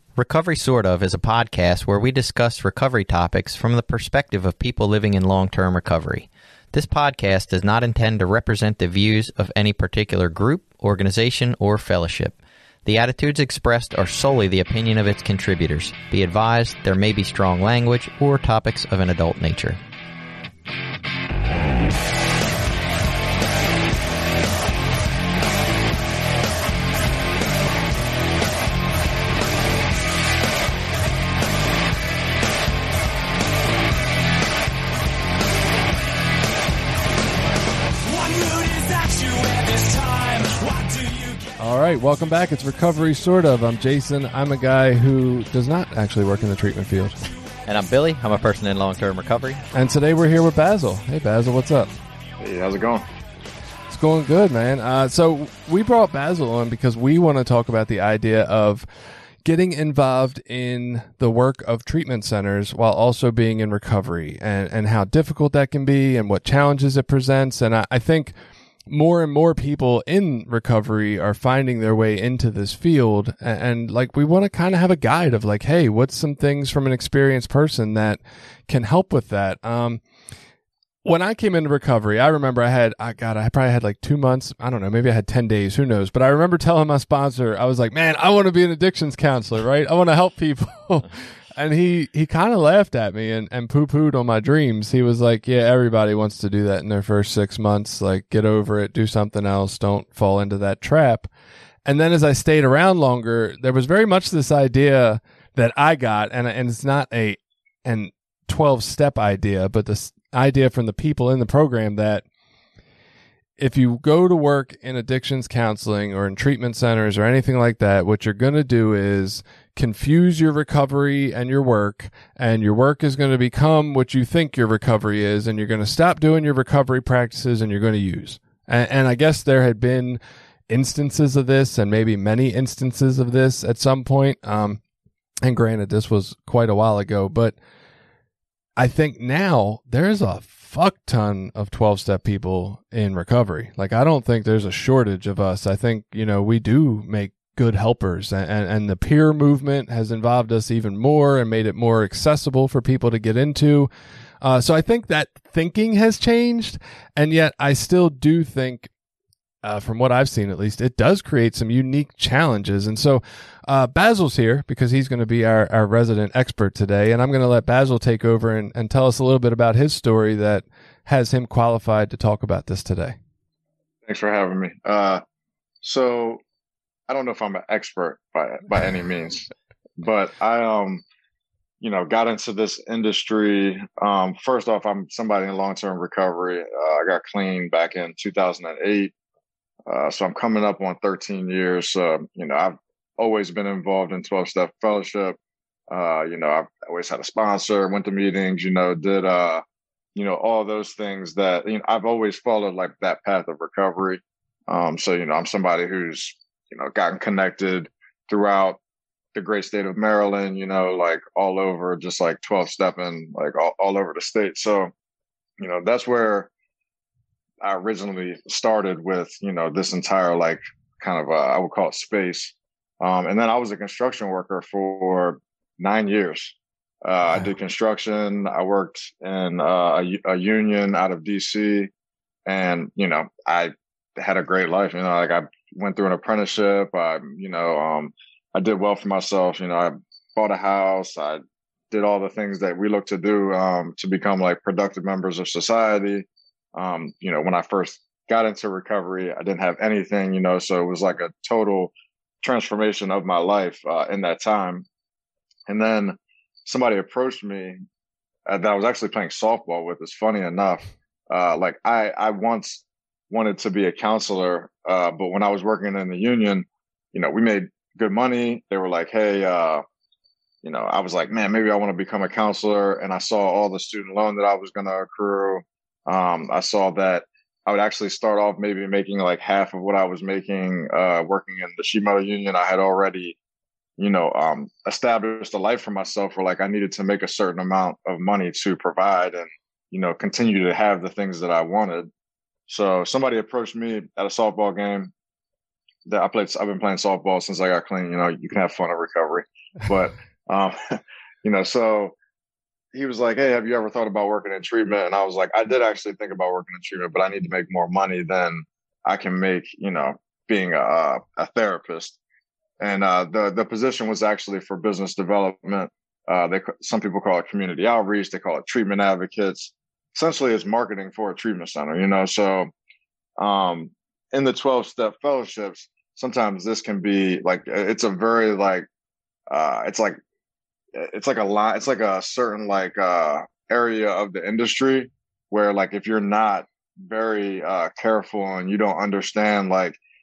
Recovery Sort Of is a podcast where we discuss recovery topics from the perspective of people living in long-term recovery. This podcast does not intend to represent the views of any particular group, organization, or fellowship. The attitudes expressed are solely the opinion of its contributors. Be advised, there may be strong language or topics of an adult nature. All right, welcome back. It's Recovery Sort Of. I'm Jason. I'm a guy who does not actually work in the treatment field. And I'm Billy. I'm a person in long-term recovery. And today we're here with Basil. Hey, Basil, what's up? Hey, how's it going? It's going good, man. So we brought Basil on because we want to talk about the idea of getting involved in the work of treatment centers while also being in recovery and how difficult that can be and what challenges it presents. And I think more and more people in recovery are finding their way into this field. And like, we want to kind of have a guide of like, hey, what's some things from an experienced person that can help with that? When I came into recovery, I remember I probably had like 2 months. I don't know. Maybe I had 10 days. Who knows? But I remember telling my sponsor, I was like, man, I want to be an addictions counselor, right? I want to help people. And he kind of laughed at me and poo-pooed on my dreams. He was like, yeah, everybody wants to do that in their first 6 months. Like, get over it, do something else. Don't fall into that trap. And then as I stayed around longer, there was very much this idea that I got, and it's not an 12-step idea, but this idea from the people in the program that if you go to work in addictions counseling or in treatment centers or anything like that, what you're going to do is confuse your recovery and your work is going to become what you think your recovery is, and you're going to stop doing your recovery practices and you're going to use. And I guess there had been instances of this and maybe many instances of this at some point. And granted, this was quite a while ago, but I think now there's a fuck ton of 12-step people in recovery. Like, I don't think there's a shortage of us. I think, we do make good helpers, and the peer movement has involved us even more and made it more accessible for people to get into. So I think that thinking has changed, and yet I still do think, from what I've seen at least, it does create some unique challenges. And so Basil's here because he's going to be our resident expert today, and I'm going to let Basil take over and tell us a little bit about his story that has him qualified to talk about this today. Thanks for having me. So I don't know if I'm an expert by any means, but I got into this industry. First off, I'm somebody in long-term recovery. I got clean back in 2008. So I'm coming up on 13 years. I've always been involved in 12-step fellowship. I've always had a sponsor, went to meetings, did, all those things that, I've always followed like that path of recovery. So I'm somebody who's, gotten connected throughout the great state of Maryland, like all over, just like 12-stepping, like all over the state. So, that's where I originally started with, this entire like kind of, I would call it space. And then I was a construction worker for 9 years. Wow. I did construction. I worked in a union out of DC, and, I had a great life. Like I went through an apprenticeship. I did well for myself. I bought a house. I did all the things that we look to do to become like productive members of society. When I first got into recovery, I didn't have anything, so it was like a total transformation of my life in that time. And then somebody approached me that I was actually playing softball with. It's funny enough. Like I once wanted to be a counselor, but when I was working in the union, we made good money. They were like, hey, I was like, man, maybe I want to become a counselor. And I saw all the student loan that I was going to accrue. I saw that I would actually start off maybe making like half of what I was making working in the sheet metal union. I had already, established a life for myself where like I needed to make a certain amount of money to provide and, continue to have the things that I wanted. So somebody approached me at a softball game that I've been playing softball since I got clean. You know, you can have fun in recovery, but, um, so he was like, "Hey, have you ever thought about working in treatment?" And I was like, "I did actually think about working in treatment, but I need to make more money than I can make, being a therapist." And the position was actually for business development. Some people call it community outreach. They call it treatment advocates. Essentially, it's marketing for a treatment center. So in the 12-step fellowships, sometimes this can be like it's a very like it's like a lot. It's like a certain area of the industry where like if you're not very careful and you don't understand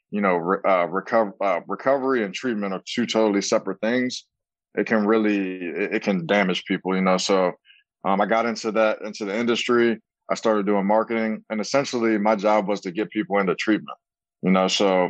recovery and treatment are two totally separate things, it can damage people. So I got into the industry. I started doing marketing, and essentially my job was to get people into treatment. So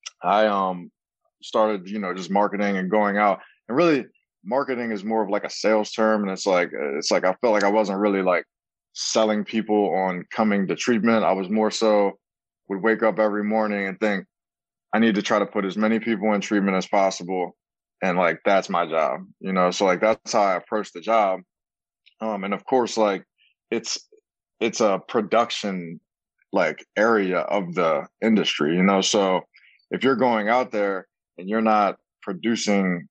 I started just marketing and going out, and really marketing is more of like a sales term, and it's like I felt like I wasn't really like selling people on coming to treatment. I was more so would wake up every morning and think I need to try to put as many people in treatment as possible, and like that's my job. So like that's how I approached the job. And of course, like it's a production like area of the industry. So if you're going out there and you're not producing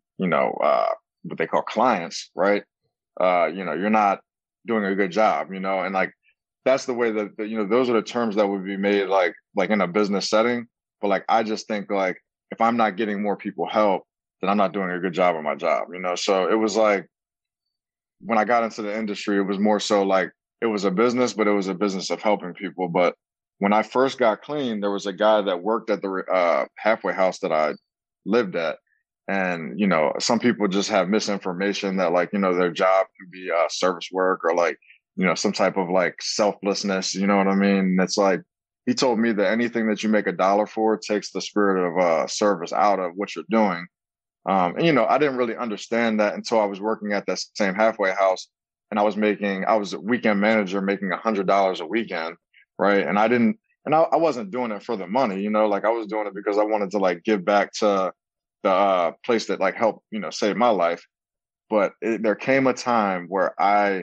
what they call clients, right? You're not doing a good job, and like that's the way that those are the terms that would be made like in a business setting. But like I just think like if I'm not getting more people help, then I'm not doing a good job of my job, So it was like when I got into the industry, it was more so like it was a business, but it was a business of helping people. But when I first got clean, there was a guy that worked at the halfway house that I lived at. And, some people just have misinformation that like, their job could be service work or like, some type of like selflessness, you know what I mean? And it's like, he told me that anything that you make $1 for takes the spirit of service out of what you're doing. And, I didn't really understand that until I was working at that same halfway house, and I was a weekend manager making $100 a weekend. Right. And I wasn't doing it for the money, like I was doing it because I wanted to like give back to the place that like helped, save my life. But there came a time where I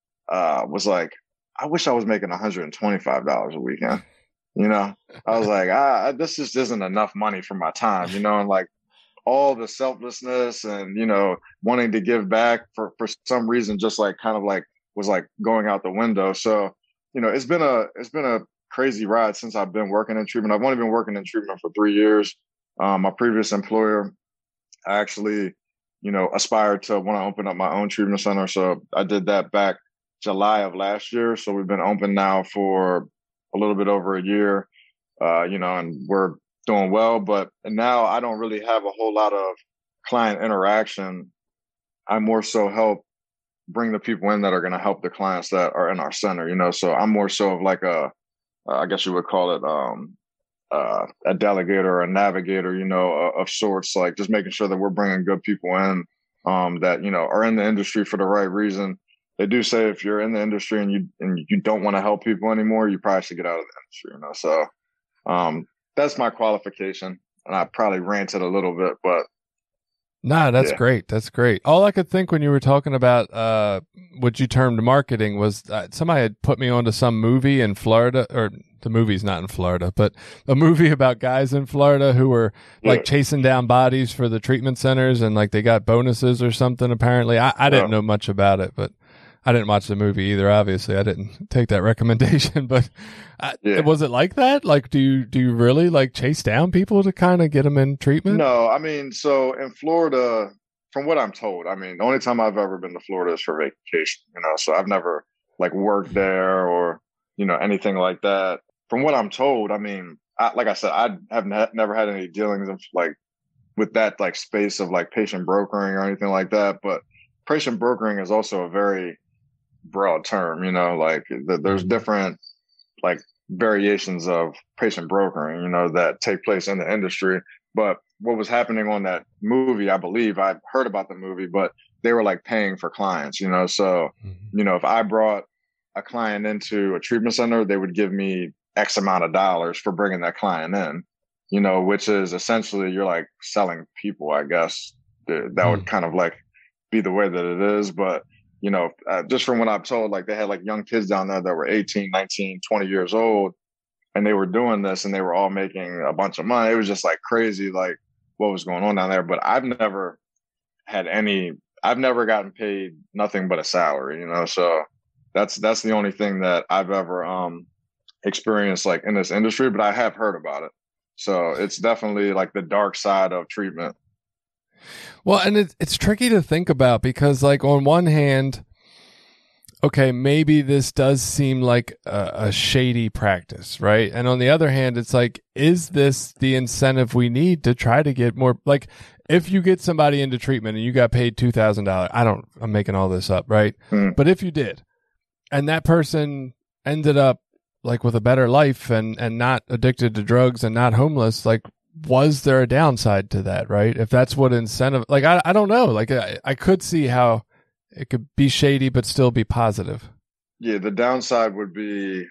was like, I wish I was making $125 a weekend. I was like, this just isn't enough money for my time, and like all the selflessness and, wanting to give back for some reason, just like kind of like was like going out the window. So, it's been a crazy ride since I've been working in treatment. I've only been working in treatment for 3 years. My previous employer, I actually, aspired to want to open up my own treatment center. So I did that back July of last year. So we've been open now for a little bit over a year, and we're doing well. But now I don't really have a whole lot of client interaction. I more so help bring the people in that are going to help the clients that are in our center, So I'm more so of like I guess you would call it, a delegator or a navigator, of sorts, like just making sure that we're bringing good people in, that, are in the industry for the right reason. They do say if you're in the industry and you don't want to help people anymore, you probably should get out of the industry, So, that's my qualification, and I probably ranted a little bit, but. Nah, that's great. That's great. All I could think when you were talking about what you termed marketing was somebody had put me onto some movie in Florida, or the movie's not in Florida, but a movie about guys in Florida who were like chasing down bodies for the treatment centers, and like they got bonuses or something. Apparently, I didn't know much about it, but I didn't watch the movie either. Obviously, I didn't take that recommendation, but was it like that? Like, do you really like chase down people to kind of get them in treatment? No, I mean, so in Florida, from what I'm told, I mean, the only time I've ever been to Florida is for vacation, so I've never like worked there or, anything like that. From what I'm told, I mean, like I said, I have never had any dealings of like with that like space of like patient brokering or anything like that. But patient brokering is also a very broad term, like there's different like variations of patient brokering, that take place in the industry. But what was happening on that movie, I believe I heard about the movie, but they were like paying for clients, so, if I brought a client into a treatment center, they would give me X amount of dollars for bringing that client in, which is essentially you're like selling people, I guess. That would kind of like be the way that it is. But, just from what I'm told, like they had like young kids down there that were 18, 19, 20 years old, and they were doing this and they were all making a bunch of money. It was just like crazy, like what was going on down there. But I've never gotten paid nothing but a salary, so that's the only thing that I've ever experienced like in this industry, but I have heard about it. So it's definitely like the dark side of treatment. Well, and it's tricky to think about because like on one hand, okay, maybe this does seem like a shady practice, right? And on the other hand, it's like, is this the incentive we need to try to get more, like if you get somebody into treatment and you got paid $2,000, I'm making all this up, right? But if you did, and that person ended up like with a better life and not addicted to drugs and not homeless, like, was there a downside to that, right? If that's what incentive, like, I don't know. Like, I could see how it could be shady, but still be positive. Yeah. The downside would be,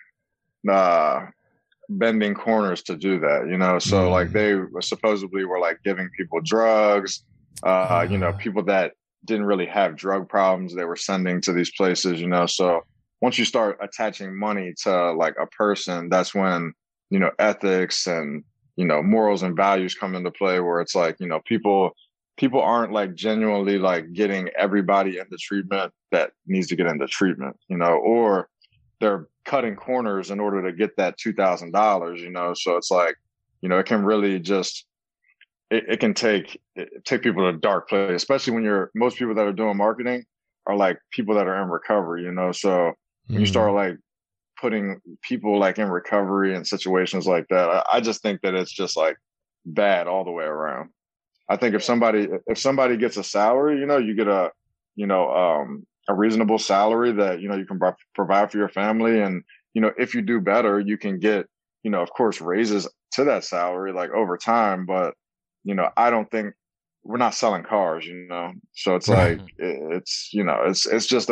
bending corners to do that, so like they supposedly were like giving people drugs, people that didn't really have drug problems, they were sending to these places, so once you start attaching money to like a person, that's when, ethics and, morals and values come into play, where it's like, people aren't like genuinely like getting everybody into treatment that needs to get into treatment, or they're cutting corners in order to get that $2,000, so it's like, it can really just, it can take people to a dark place, especially when most people that are doing marketing are like people that are in recovery, so when you start like putting people like in recovery and situations like that, I just think that it's just like bad all the way around. I think if somebody gets a salary, you get a reasonable salary that, you can provide for your family. And, if you do better, you can get, of course, raises to that salary, like over time. But, I don't think we're not selling cars, so it's like, it's just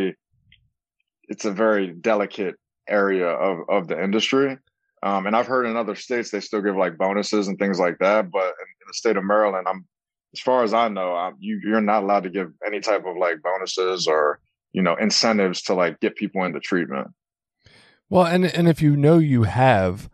it's a very delicate area of the industry. And I've heard in other states, they still give like bonuses and things like that. But in the state of Maryland, as far as I know, you're not allowed to give any type of like bonuses or, incentives to like get people into treatment. Well, and if you have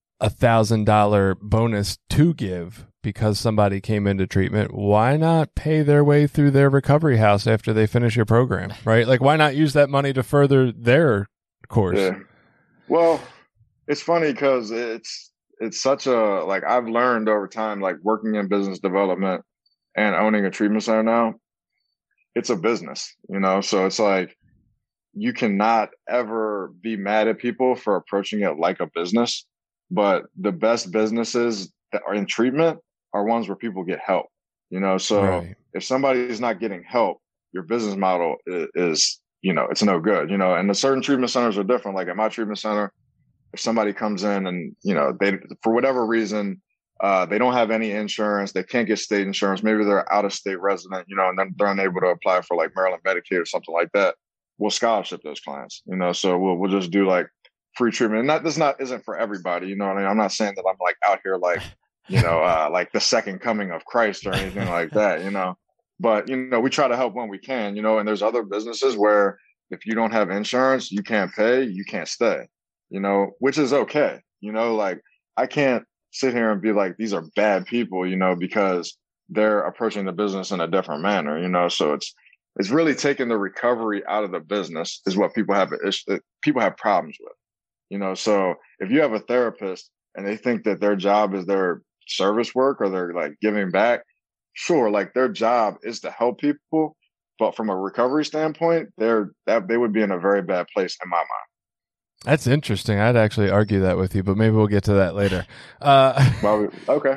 $1,000 bonus to give because somebody came into treatment, why not pay their way through their recovery house after they finish your program, right? Like, why not use that money to further their course? Yeah. Well, it's funny because it's such a, like, I've learned over time, like working in business development and owning a treatment center now, it's a business, so it's like, you cannot ever be mad at people for approaching it like a business, but the best businesses that are in treatment are ones where people get help, so right. If somebody is not getting help, your business model is it's no good, and the certain treatment centers are different. Like at my treatment center, if somebody comes in and, they, for whatever reason, they don't have any insurance, they can't get state insurance, maybe they're out of state resident, and then they're unable to apply for like Maryland Medicaid or something like that, we'll scholarship those clients, so we'll just do like free treatment. And this isn't for everybody, what I mean? I'm not saying that I'm like out here like, like the second coming of Christ or anything like that, but, we try to help when we can, and there's other businesses where if you don't have insurance, you can't pay, you can't stay, which is okay. Like I can't sit here and be like, these are bad people, because they're approaching the business in a different manner, so it's really taking the recovery out of the business is what people have problems with, so if you have a therapist and they think that their job is their service work or they're like giving back, sure, like their job is to help people, but from a recovery standpoint, they would be in a very bad place in my mind. That's interesting. I'd actually argue that with you, but maybe we'll get to that later. Okay.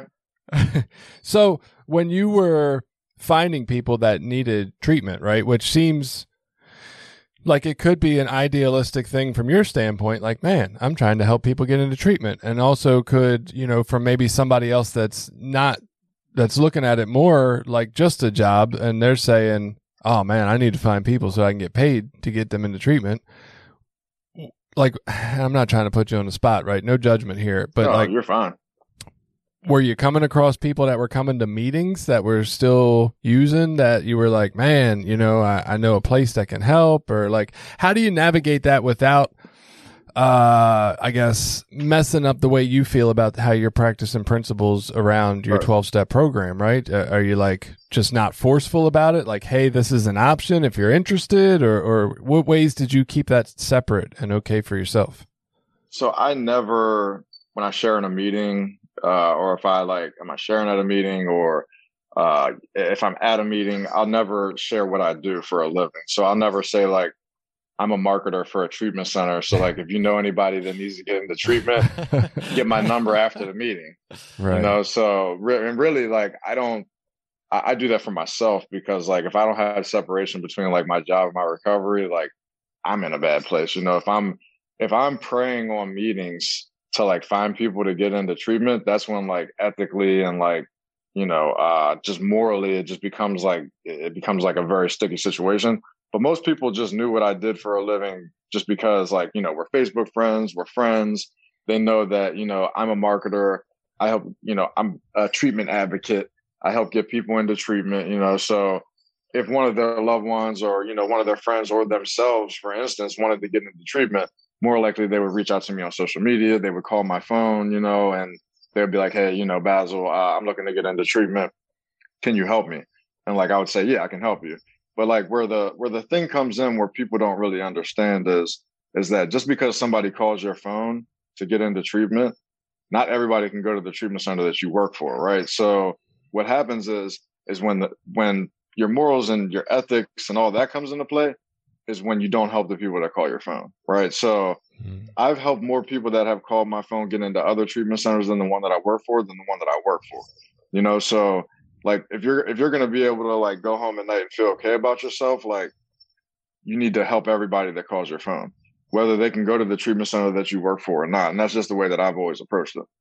So when you were finding people that needed treatment, right, which seems like it could be an idealistic thing from your standpoint, like, man, I'm trying to help people get into treatment, and also could, from maybe somebody else that's looking at it more like just a job, and they're saying, oh man, I need to find people so I can get paid to get them into treatment. Like, I'm not trying to put you on the spot, right? No judgment here, but no, you're fine. were you coming across people that were coming to meetings that were still using that you were like, man, I know a place that can help? Or like, how do you navigate that without, I guess, messing up the way you feel about how you're practicing principles around your 12-step program, right? Are you like just not forceful about it? Like, hey, this is an option if you're interested, or what ways did you keep that separate and okay for yourself? So I never, when I share in a meeting, or if am I sharing at a meeting, or if I'm at a meeting, I'll never share what I do for a living. So I'll never say like, I'm a marketer for a treatment center. So like, if you know anybody that needs to get into treatment, get my number after the meeting, right. So really like, I do that for myself, because like, if I don't have separation between like my job and my recovery, like I'm in a bad place. If I'm preying on meetings to like find people to get into treatment, that's when like ethically and like, just morally, it becomes like a very sticky situation. But most people just knew what I did for a living just because like, we're Facebook friends, we're friends. They know that, I'm a marketer. I help, I'm a treatment advocate. I help get people into treatment, so if one of their loved ones or, one of their friends or themselves, for instance, wanted to get into treatment, more likely they would reach out to me on social media. They would call my phone, and they'd be like, hey, Basil, I'm looking to get into treatment. Can you help me? And like, I would say, yeah, I can help you. But like where the thing comes in where people don't really understand is that just because somebody calls your phone to get into treatment, not everybody can go to the treatment center that you work for, right? So what happens is when your morals and your ethics and all that comes into play is when you don't help the people that call your phone, right? So I've helped more people that have called my phone get into other treatment centers than the one that I work for than the one that I work for, so like if you're going to be able to like go home at night and feel okay about yourself, like you need to help everybody that calls your phone, whether they can go to the treatment center that you work for or not. And that's just the way that I've always approached it.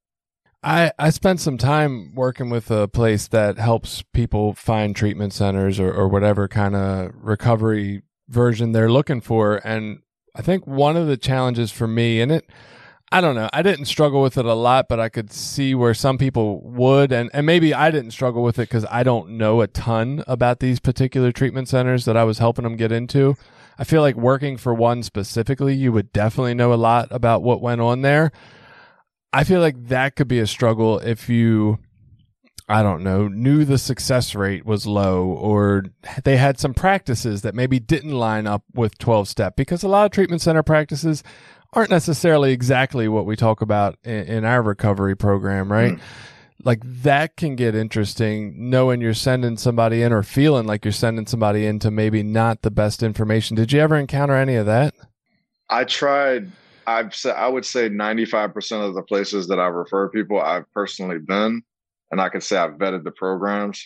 I spent some time working with a place that helps people find treatment centers or whatever kind of recovery version they're looking for. And I think one of the challenges for me, and I don't know, I didn't struggle with it a lot, but I could see where some people would. And maybe I didn't struggle with it because I don't know a ton about these particular treatment centers that I was helping them get into. I feel like working for one specifically, you would definitely know a lot about what went on there. I feel like that could be a struggle if you, I don't know, knew the success rate was low or they had some practices that maybe didn't line up with 12-step, because a lot of treatment center practices aren't necessarily exactly what we talk about in our recovery program, right? Like that can get interesting knowing you're sending somebody in or feeling like you're sending somebody in to maybe not the best information. Did you ever encounter any of that? I tried. I would say 95% of the places that I refer people, I've personally been, and I could say I've vetted the programs.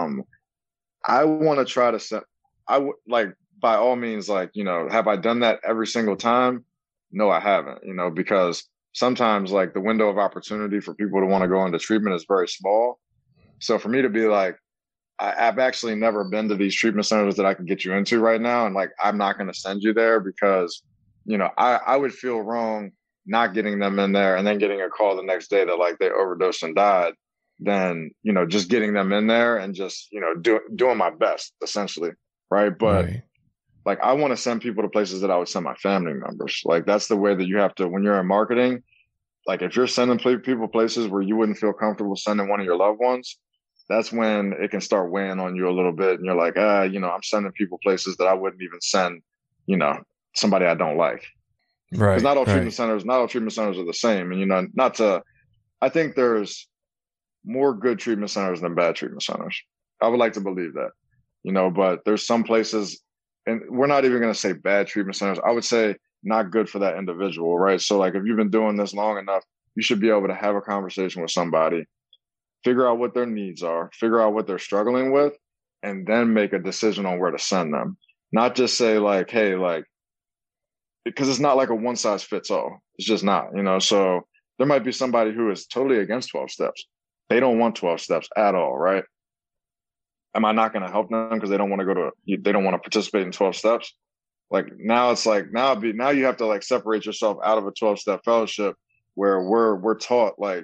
I want to try to set, I would like, by all means, like, have I done that every single time? No, I haven't, because sometimes like the window of opportunity for people to want to go into treatment is very small. So for me to be like, I've actually never been to these treatment centers that I can get you into right now. And like, I'm not going to send you there because, I would feel wrong not getting them in there and then getting a call the next day that like they overdosed and died, than, just getting them in there and just, doing my best essentially. Right. But Right. like, I want to send people to places that I would send my family members. Like, that's the way that you have to, when you're in marketing, like if you're sending people places where you wouldn't feel comfortable sending one of your loved ones, that's when it can start weighing on you a little bit. And you're like, I'm sending people places that I wouldn't even send, somebody I don't like. Right. Because not all treatment centers are the same. And, I think there's more good treatment centers than bad treatment centers. I would like to believe that, but there's some places, and we're not even going to say bad treatment centers. I would say not good for that individual, right? So like if you've been doing this long enough, you should be able to have a conversation with somebody, figure out what their needs are, figure out what they're struggling with, and then make a decision on where to send them. Not just say like, hey, like, because it's not like a one size fits all. It's just not, so there might be somebody who is totally against 12 steps. They don't want 12 steps at all, right? Am I not going to help them because they don't want to participate in 12 steps? Like now it's like, now you have to like separate yourself out of a 12-step fellowship where we're taught like,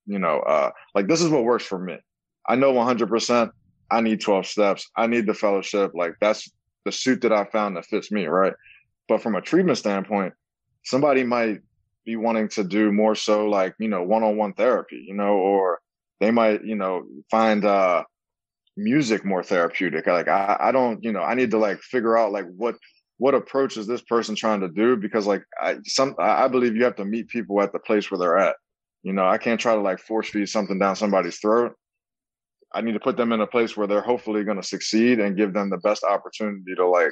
like this is what works for me. I know 100% I need 12 steps. I need the fellowship. Like that's the suit that I found that fits me, right? But from a treatment standpoint, somebody might be wanting to do more so like, one-on-one therapy, or they might, find music more therapeutic. Like I don't, I need to like figure out like what approach is this person trying to do? Because like I believe you have to meet people at the place where they're at. I can't try to like force feed something down somebody's throat. I need to put them in a place where they're hopefully going to succeed and give them the best opportunity to like,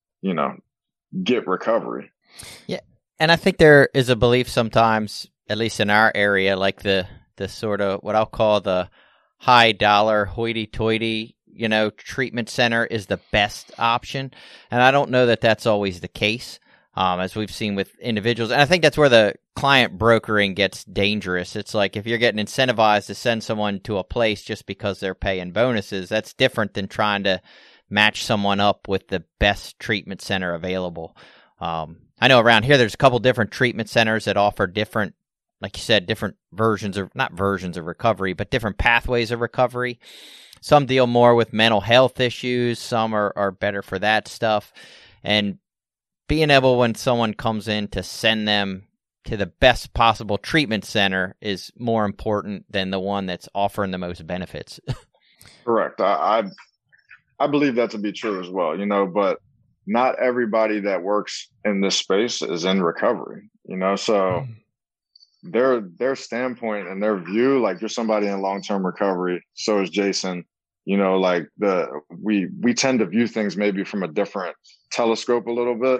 get recovery. Yeah. And I think there is a belief sometimes, at least in our area, like the sort of what I'll call the high dollar hoity toity, treatment center is the best option. And I don't know that that's always the case, as we've seen with individuals. And I think that's where the client brokering gets dangerous. It's like if you're getting incentivized to send someone to a place just because they're paying bonuses, that's different than trying to match someone up with the best treatment center available. I know around here there's a couple different treatment centers that offer different, like you said, different not versions of recovery, but different pathways of recovery. Some deal more with mental health issues. Some are better for that stuff. And being able, when someone comes in, to send them to the best possible treatment center is more important than the one that's offering the most benefits. Correct. I believe that to be true as well, but not everybody that works in this space is in recovery, so their standpoint and their view, like you're somebody in long-term recovery, so is Jason, like we tend to view things maybe from a different telescope a little bit,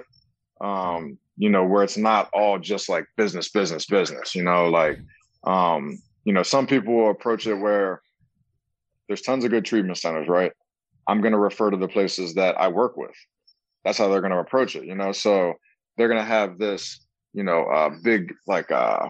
where it's not all just like business, like, some people will approach it where there's tons of good treatment centers, right? I'm going to refer to the places that I work with. That's how they're going to approach it, so they're going to have this, big, like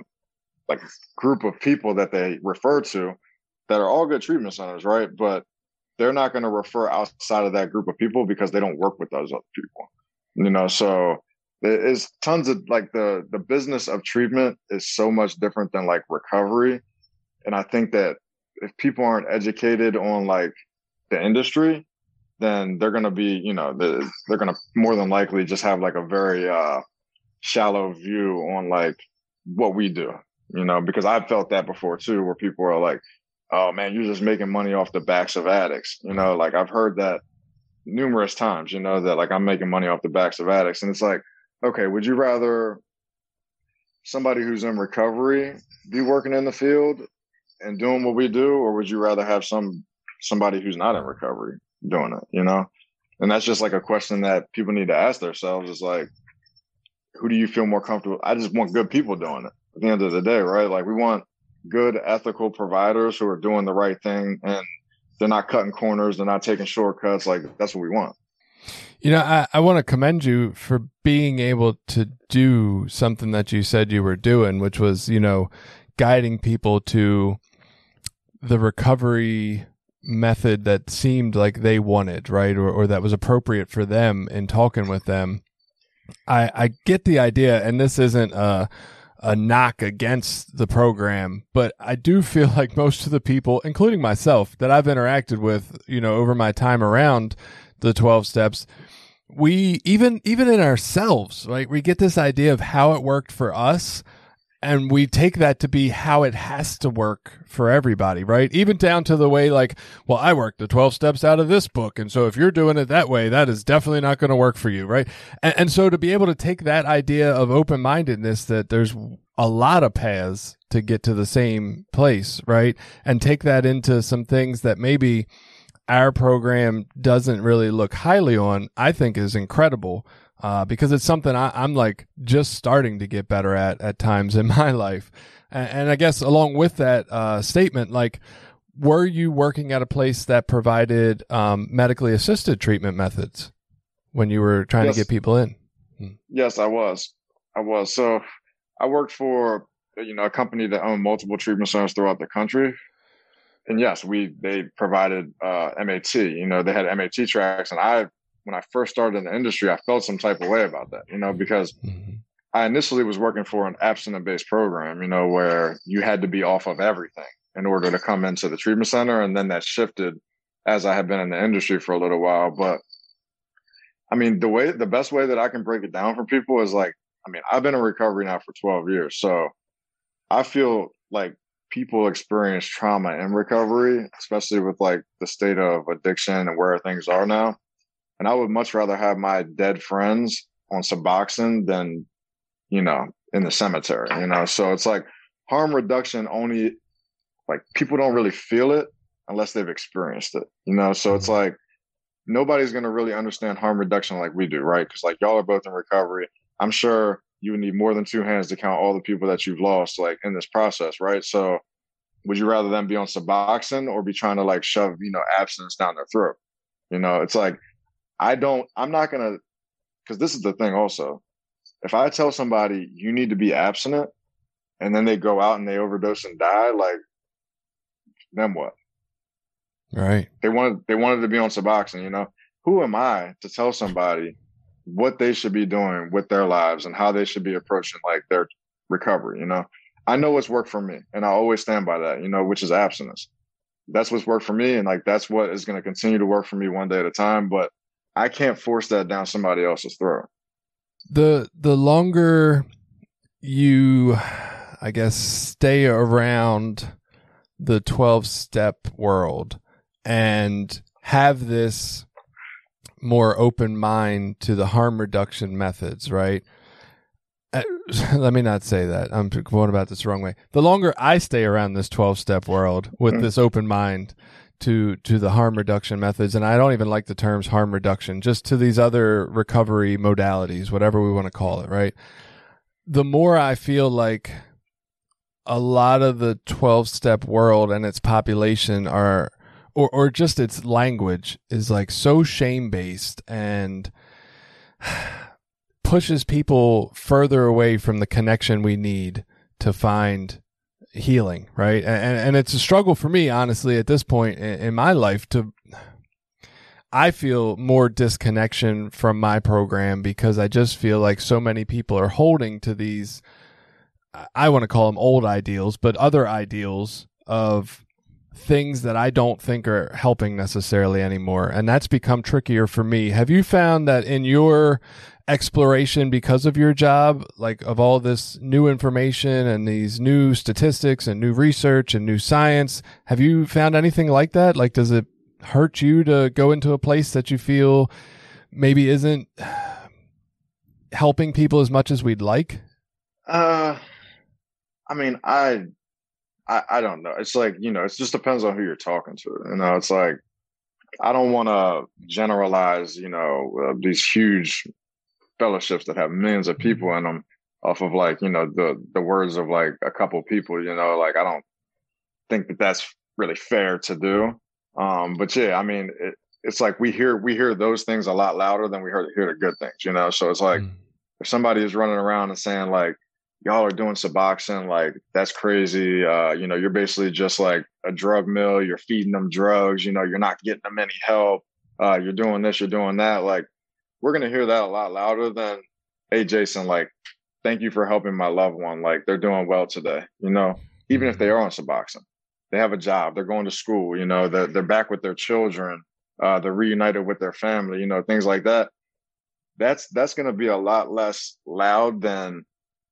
group of people that they refer to that are all good treatment centers, right? But they're not going to refer outside of that group of people because they don't work with those other people, so there's tons of like the business of treatment is so much different than like recovery. And I think that if people aren't educated on like the industry, then they're going to be, they're going to more than likely just have like a very shallow view on like what we do, because I've felt that before too, where people are like, oh man, you're just making money off the backs of addicts. Like I've heard that numerous times, that like I'm making money off the backs of addicts. And it's like, okay, would you rather somebody who's in recovery be working in the field and doing what we do, or would you rather have somebody who's not in recovery doing it, And that's just like a question that people need to ask themselves, is like, who do you feel more comfortable? I just want good people doing it at the end of the day, right? Like we want good ethical providers who are doing the right thing and they're not cutting corners, they're not taking shortcuts. Like that's what we want. I want to commend you for being able to do something that you said you were doing, which was, guiding people to the recovery method that seemed like they wanted, right? Or that was appropriate for them in talking with them. I get the idea, and this isn't a knock against the program, but I do feel like most of the people, including myself, that I've interacted with, over my time around the 12 steps, we even in ourselves, right? We get this idea of how it worked for us, and we take that to be how it has to work for everybody, right? Even down to the way like, well, I worked the 12 steps out of this book, and so if you're doing it that way, that is definitely not going to work for you, right? And so to be able to take that idea of open-mindedness, that there's a lot of paths to get to the same place, right? And take that into some things that maybe our program doesn't really look highly on, I think is incredible. Because it's something I'm like just starting to get better at times in my life. And I guess along with that statement, like, were you working at a place that provided medically assisted treatment methods when you were trying to get people in? Yes, I was. So I worked for, a company that owned multiple treatment centers throughout the country. And yes, they provided MAT, they had MAT tracks. And when I first started in the industry, I felt some type of way about that, because I initially was working for an abstinent-based program, you know, where you had to be off of everything in order to come into the treatment center. And then that shifted as I had been in the industry for a little while. But I mean, the best way that I can break it down for people is like, I mean, I've been in recovery now for 12 years. So I feel like people experience trauma in recovery, especially with like the state of addiction and where things are now. And I would much rather have my dead friends on Suboxone than, you know, in the cemetery, you know? So it's like harm reduction only, like people don't really feel it unless they've experienced it, you know? So it's like, nobody's going to really understand harm reduction like we do, right? Because like y'all are both in recovery. I'm sure you would need more than two hands to count all the people that you've lost like in this process, right? So would you rather them be on Suboxone or be trying to like shove, you know, abstinence down their throat? You know, it's like, I'm not going to, because this is the thing also. If I tell somebody you need to be abstinent and then they go out and they overdose and die, like, then what? Right. They wanted to be on Suboxone, you know? Who am I to tell somebody what they should be doing with their lives and how they should be approaching like their recovery, you know? I know what's worked for me and I always stand by that, you know, which is abstinence. That's what's worked for me. And like, that's what is going to continue to work for me one day at a time. But I can't force that down somebody else's throat. The longer you, I guess, stay around the 12-step world and have this more open mind to the harm reduction methods, right? Let me not say that. I'm going about this the wrong way. The longer I stay around this 12-step world with this open mind to the harm reduction methods, and I don't even like the terms harm reduction, just to these other recovery modalities, whatever we want to call it, right? The more I feel like a lot of the 12-step world and its population are, or just its language is like so shame-based and pushes people further away from the connection we need to find healing, right? And it's a struggle for me, honestly, at this point in my life I feel more disconnection from my program because I just feel like so many people are holding to these, I want to call them old ideals, but other ideals of things that I don't think are helping necessarily anymore. And that's become trickier for me. Have you found that in your exploration, because of your job, like of all this new information and these new statistics and new research and new science, have you found anything like that? Like, does it hurt you to go into a place that you feel maybe isn't helping people as much as we'd like? I mean, I don't know. It's like, you know, it just depends on who you're talking to. You know, it's like, I don't want to generalize, you know, these huge fellowships that have millions of people in them off of like, you know, the words of like a couple people, you know, like, I don't think that that's really fair to do. But yeah, I mean, it's like we hear those things a lot louder than we hear the good things, you know? So it's like, if somebody is running around and saying like, y'all are doing Suboxone, like, that's crazy. You know, you're basically just like a drug mill. You're feeding them drugs. You know, you're not getting them any help. You're doing this, you're doing that. Like, we're going to hear that a lot louder than, hey, Jason, like, thank you for helping my loved one. Like, they're doing well today. You know, even if they are on Suboxone, they have a job, they're going to school, you know, they're back with their children. They're reunited with their family, you know, things like that. That's going to be a lot less loud than,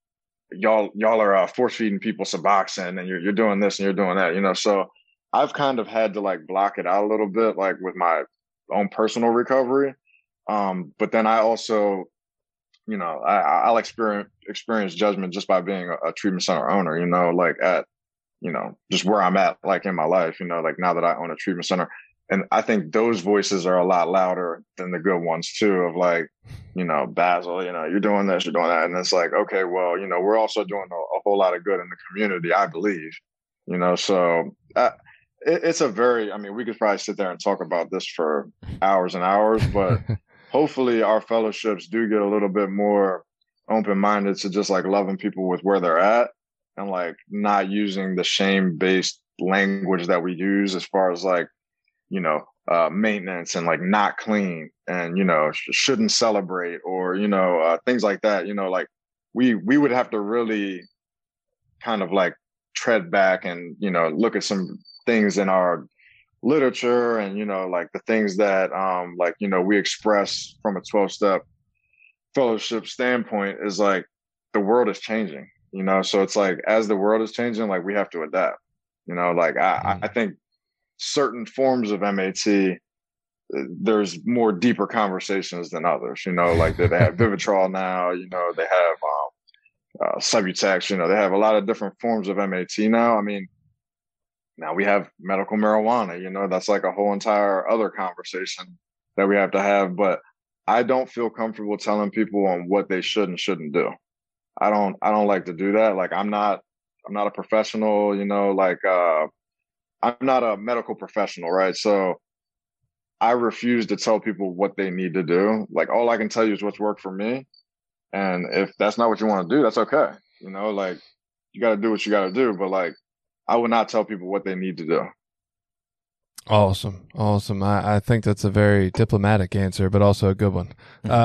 y'all are force feeding people Suboxone and you're doing this and you're doing that, you know? So I've kind of had to like block it out a little bit, like with my own personal recovery. But then I also, you know, I'll experience judgment just by being a treatment center owner, you know, like at, you know, just where I'm at, like in my life, you know, like now that I own a treatment center. And I think those voices are a lot louder than the good ones too, of like, you know, Basil, you know, you're doing this, you're doing that. And it's like, okay, well, you know, we're also doing a whole lot of good in the community, I believe, you know, so it's a very, I mean, we could probably sit there and talk about this for hours and hours, but hopefully our fellowships do get a little bit more open-minded to just like loving people with where they're at and like not using the shame-based language that we use as far as like, you know, maintenance and like not clean and, you know, shouldn't celebrate or, you know, things like that, you know, like we would have to really kind of like tread back and, look at some things in our literature and, like the things that, like, we express from a 12-step fellowship standpoint is like the world is changing, so it's like as the world is changing, like we have to adapt, like I think certain forms of MAT, there's more deeper conversations than others, like they have Vivitrol now, they have Subutex, they have a lot of different forms of MAT now. I mean, now we have medical marijuana, that's like a whole entire other conversation that we have to have. But I don't feel comfortable telling people on what they should and shouldn't do. I don't like to do that. Like I'm not a professional, like I'm not a medical professional, right? So I refuse to tell people what they need to do. Like all I can tell you is what's worked for me. And if that's not what you want to do, that's okay. Like you got to do what you got to do. But like, I would not tell people what they need to do. Awesome. I think that's a very diplomatic answer, but also a good one.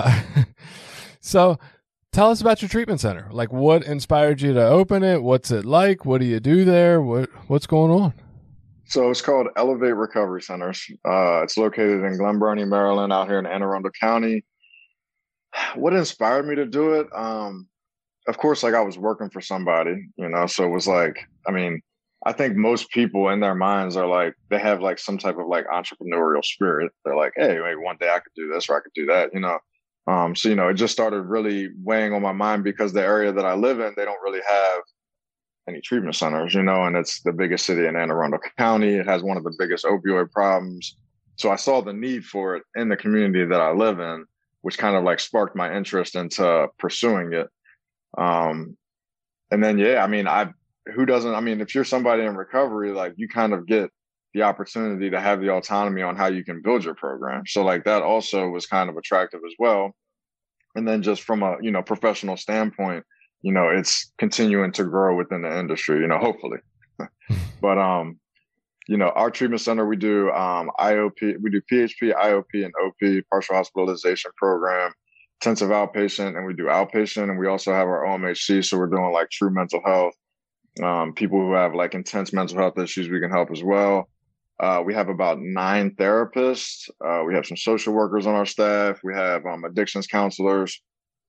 So tell us about your treatment center. Like what inspired you to open it? What's it like? What do you do there? What's going on? So it's called Elevate Recovery Centers. It's located in Glen Burnie, Maryland, out here in Anne Arundel County. What inspired me to do it? Of course, like I was working for somebody, so it was like, I mean, I think most people in their minds are like, they have like some type of like entrepreneurial spirit. They're like, hey, maybe one day I could do this or I could do that, So, it just started really weighing on my mind because the area that I live in, they don't really have any treatment centers, and it's the biggest city in Anne Arundel County. It has one of the biggest opioid problems. So I saw the need for it in the community that I live in, which kind of like sparked my interest into pursuing it. And then, yeah, I mean, if you're somebody in recovery, like you kind of get the opportunity to have the autonomy on how you can build your program. So like that also was kind of attractive as well. And then just from a, professional standpoint, it's continuing to grow within the industry, hopefully. But, our treatment center, we do IOP, we do PHP, IOP, and OP, partial hospitalization program, intensive outpatient, and we do outpatient. And we also have our OMHC. So we're doing like true mental health. People who have like intense mental health issues, we can help as well. We have about 9 therapists. We have some social workers on our staff. We have addictions counselors.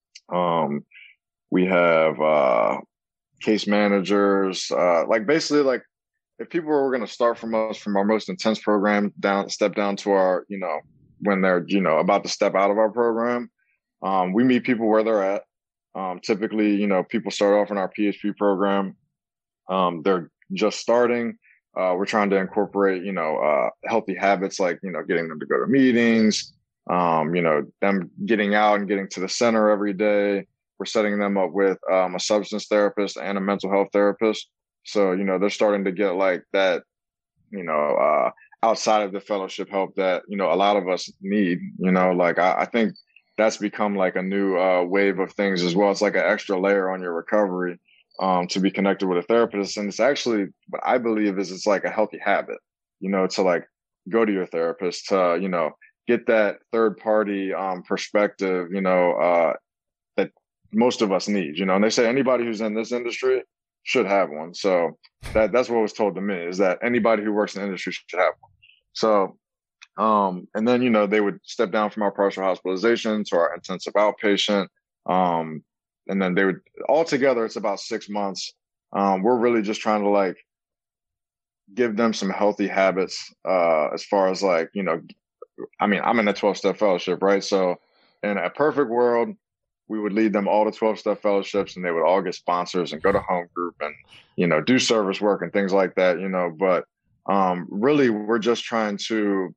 We have case managers. Like basically, like if people were going to start from us from our most intense program step down to our, when they're about to step out of our program, we meet people where they're at. Typically, people start off in our PHP program. They're just starting. We're trying to incorporate, healthy habits like, getting them to go to meetings, them getting out and getting to the center every day. We're setting them up with a substance therapist and a mental health therapist. So, they're starting to get like that, outside of the fellowship help that, a lot of us need, like I think that's become like a new wave of things as well. It's like an extra layer on your recovery. To be connected with a therapist. And it's actually what I believe is it's like a healthy habit, to like go to your therapist, to, get that third party perspective, that most of us need, and they say anybody who's in this industry should have one. So that's what was told to me, is that anybody who works in the industry should have one. So, and then, they would step down from our partial hospitalization to our intensive outpatient. And then they would altogether, it's about 6 months. We're really just trying to like give them some healthy habits, as far as like, I'm in a 12-step fellowship, right? So in a perfect world, we would lead them all to 12-step fellowships and they would all get sponsors and go to home group and, do service work and things like that, but, really we're just trying to,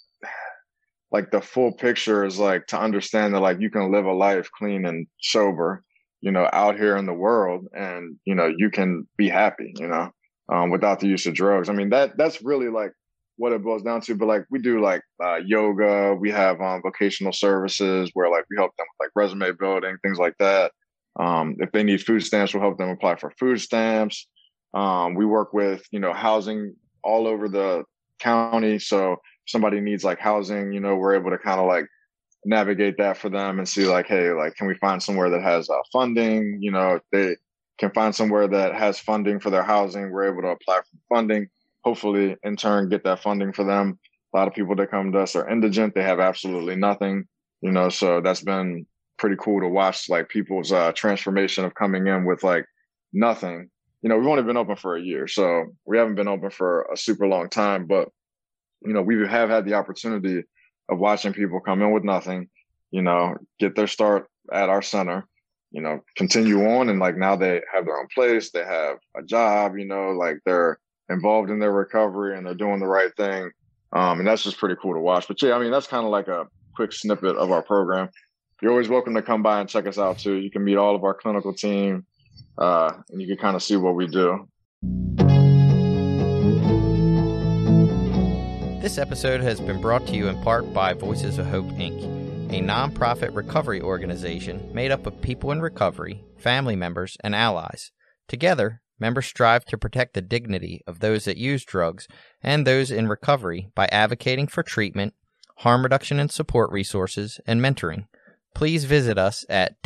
like the full picture is like to understand that like you can live a life clean and sober, out here in the world and, you can be happy, without the use of drugs. I mean, that's really like what it boils down to. But like we do like yoga, we have vocational services where like we help them with like resume building, things like that. If they need food stamps, we'll help them apply for food stamps. We work with, housing all over the county. So if somebody needs like housing, we're able to kind of like navigate that for them and see like, hey, like, can we find somewhere that has funding? You know, if they can find somewhere that has funding for their housing, we're able to apply for funding, hopefully in turn get that funding for them. A lot of people that come to us are indigent. They have absolutely nothing, you know, so that's been pretty cool to watch, like people's transformation of coming in with like nothing. You know, we've only been open for a year, so we haven't been open for a super long time, but, you know, we have had the opportunity of watching people come in with nothing, you know, get their start at our center, you know, continue on. And like now they have their own place, they have a job, you know, like they're involved in their recovery and they're doing the right thing. And that's just pretty cool to watch. But yeah, I mean, that's kind of like a quick snippet of our program. You're always welcome to come by and check us out too. You can meet all of our clinical team, and you can kind of see what we do. This episode has been brought to you in part by Voices of Hope, Inc., a nonprofit recovery organization made up of people in recovery, family members, and allies. Together, members strive to protect the dignity of those that use drugs and those in recovery by advocating for treatment, harm reduction and support resources, and mentoring. Please visit us at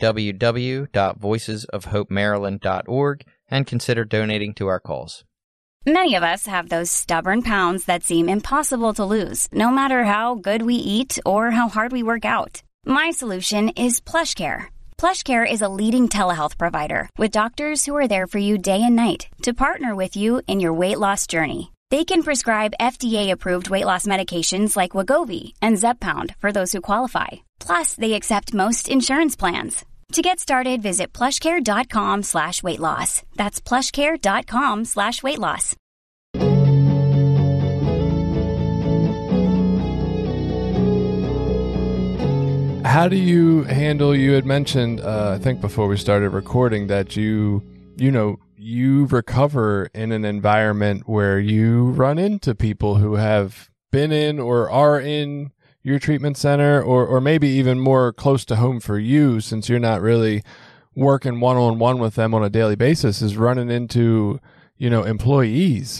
www.voicesofhopemaryland.org and consider donating to our cause. Many of us have those stubborn pounds that seem impossible to lose, no matter how good we eat or how hard we work out. My solution is PlushCare. PlushCare is a leading telehealth provider with doctors who are there for you day and night to partner with you in your weight loss journey. They can prescribe FDA-approved weight loss medications like Wegovy and Zepbound for those who qualify. Plus, they accept most insurance plans. To get started, visit plushcare.com/weightloss. That's plushcare.com/weightloss. How do you handle, you had mentioned, I think before we started recording, that you recover in an environment where you run into people who have been in or are in your treatment center, or maybe even more close to home for you, since you're not really working one-on-one with them on a daily basis, is running into, you know, employees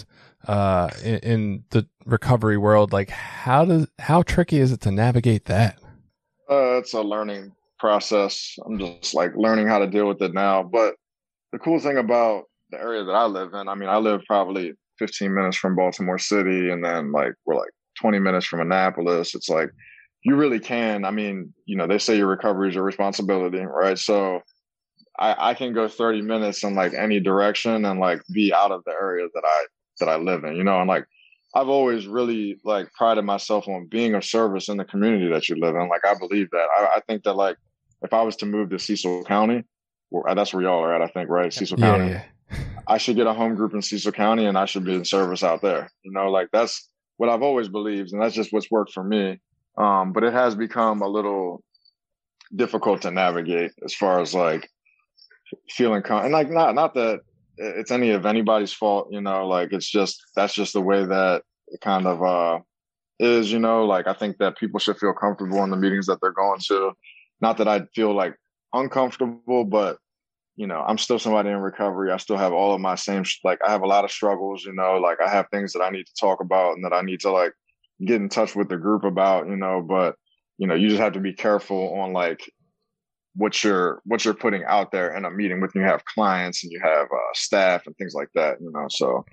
in the recovery world. Like, how tricky is it to navigate that? It's a learning process. I'm just like learning how to deal with it now. But the cool thing about the area that I live in, I mean, I live probably 15 minutes from Baltimore City, and then like we're like 20 minutes from Annapolis. It's like, you really can. I mean, you know, they say your recovery is your responsibility, right? So I can go 30 minutes in like any direction and like be out of the area that I live in, you know, and like, I've always really like prided myself on being of service in the community that you live in. Like, I believe that. I think that like, if I was to move to Cecil County, that's where y'all are at, I think, right? Cecil County. Yeah. I should get a home group in Cecil County and I should be in service out there. You know, like that's what I've always believed, and that's just what's worked for me. But it has become a little difficult to navigate as far as like feeling and like not that it's any of anybody's fault, you know, like it's just, that's just the way that it kind of is, you know, like I think that people should feel comfortable in the meetings that they're going to. Not that I feel like uncomfortable, but you know, I'm still somebody in recovery. I still have all of my same, like I have a lot of struggles, you know, like I have things that I need to talk about and that I need to like get in touch with the group about, you know, but you know, you just have to be careful on like what you're putting out there in a meeting when you have clients and you have staff and things like that, you know. So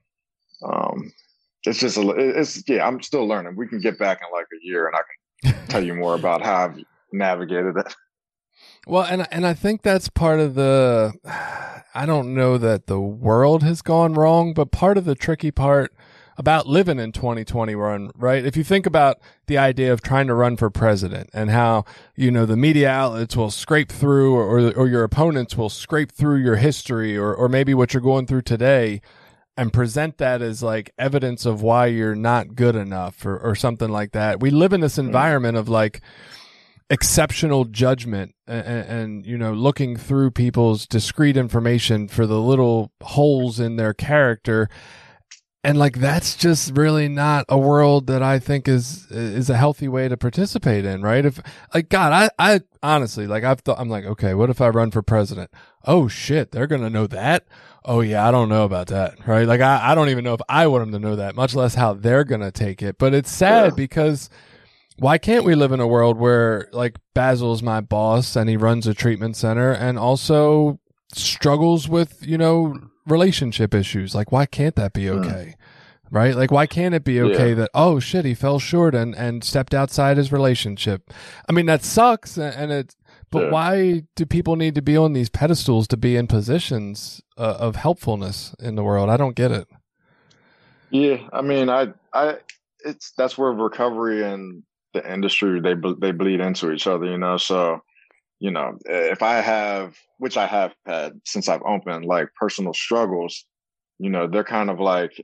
it's just I'm still learning. We can get back in like a year and I can tell you more about how I've navigated it. Well, and I think that's part of the, I don't know that the world has gone wrong, but part of the tricky part about living in 2021, right? If you think about the idea of trying to run for president and how, you know, the media outlets will scrape through or your opponents will scrape through your history or maybe what you're going through today and present that as like evidence of why you're not good enough or something like that. We live in this environment of like exceptional judgment and you know, looking through people's discrete information for the little holes in their character. And like, that's just really not a world that I think is a healthy way to participate in, right? If like, God, I honestly, like I'm like, okay, what if I run for president? Oh shit, they're going to know that. Oh yeah, I don't know about that, right? Like I don't even know if I want them to know that, much less how they're going to take it. But it's sad because Why can't we live in a world where like Basil's my boss and he runs a treatment center and also struggles with, relationship issues? Like, why can't that be okay? Right? Like, why can't it be okay that, oh shit, he fell short and stepped outside his relationship? I mean, that sucks. But why do people need to be on these pedestals to be in positions of helpfulness in the world? I don't get it. Yeah. I mean, that's where recovery and the industry, they bleed into each other, so, if I have, which I have had since I've opened, like personal struggles, they're kind of like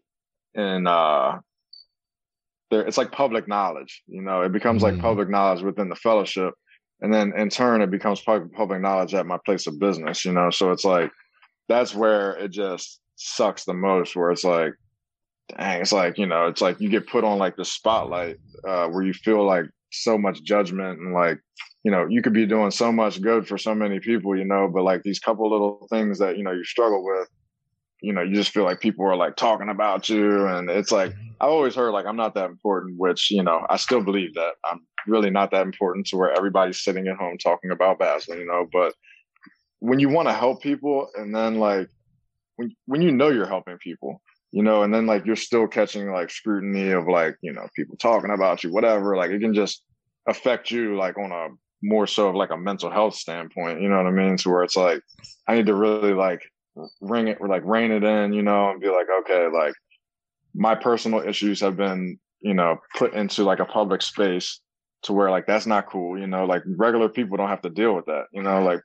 it's like public knowledge, it becomes like public knowledge within the fellowship. And then in turn, it becomes public knowledge at my place of business, so it's like, that's where it just sucks the most, where it's like, dang, it's like, it's like you get put on like the spotlight where you feel like so much judgment and like, you could be doing so much good for so many people, but like these couple little things that, you struggle with, you just feel like people are like talking about you. And it's like, I've always heard like I'm not that important, which, I still believe that I'm really not that important to where everybody's sitting at home talking about Basil, but when you want to help people and then like when you're helping people, and then like you're still catching like scrutiny of like, people talking about you, whatever, like it can just affect you like on a more so of like a mental health standpoint, you know what I mean? So where it's like, I need to really like rein it in, and be like, okay, like my personal issues have been, put into like a public space to where like, that's not cool, like regular people don't have to deal with that, like